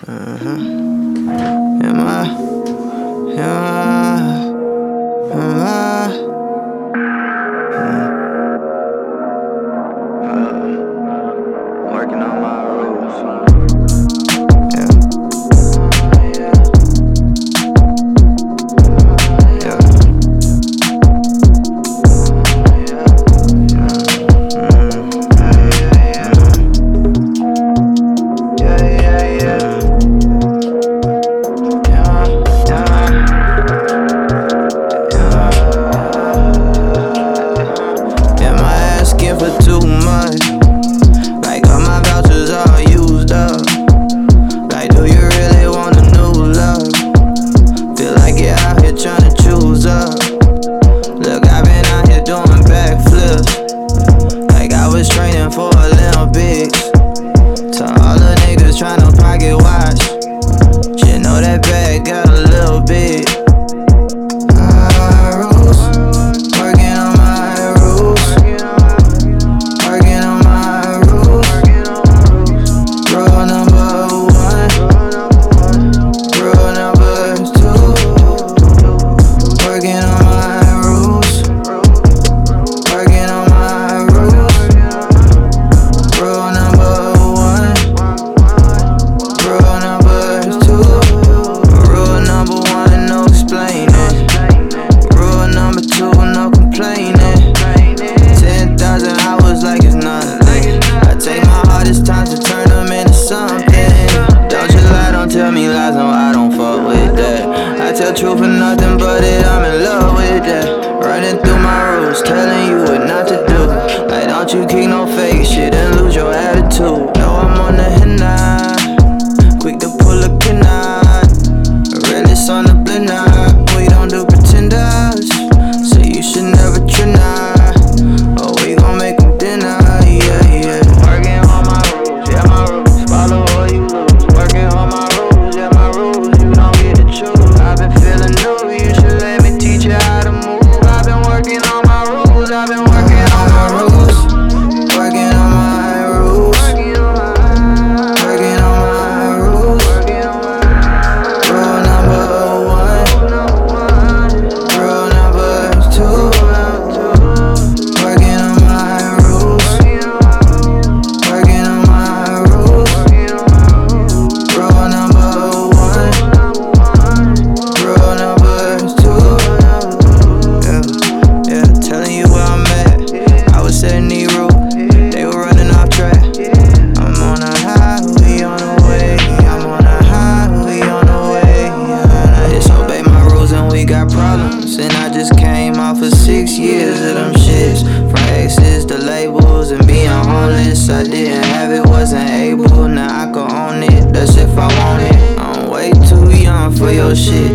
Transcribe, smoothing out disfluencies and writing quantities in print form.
Am I? Working on my rules. For too much, like all my vouchers all used up. Like, do you really want a new love? Feel like you're out here trying to choose up. Look, I've been out here doing backflips, like I was training for Olympics. To all the niggas trying to pocket watch, you know that bag got a little bit. Tell me lies, no, I don't fuck with that. I tell truth for nothing but it, I'm in love with that. Running through my rules, telling you what not to do. Like, don't you keep no fake shit and lose your attitude. No, I'm on the hit now, quick to pull a canard. Realest on the blend now, we don't do pretenders. So you should never try. Oh, we gon' make them dinner, yeah, yeah. Working on my rules, yeah, my rules. Follow or you lose. Working on my rules, yeah, my rules. You don't get to choose. I've been feeling new, you should let me teach you how to move. I've been working on my rules, I've been working on my rules. Working on my rules. Working on my rules. Rule number one. Rule number two. Working on my rules. Working on my rules. Rule number one. Rule number two. Yeah, telling you where I'm at. I was setting the route, they were running off track. I'm on a high, we on the way. I'm on a high, we on the way. I disobey my rules and we got problems. And I just came off of 6 years of them shits. From exes to labels and being homeless. I didn't have it, wasn't able. Now I can own it, that's if I want it. I'm way too young for your shit.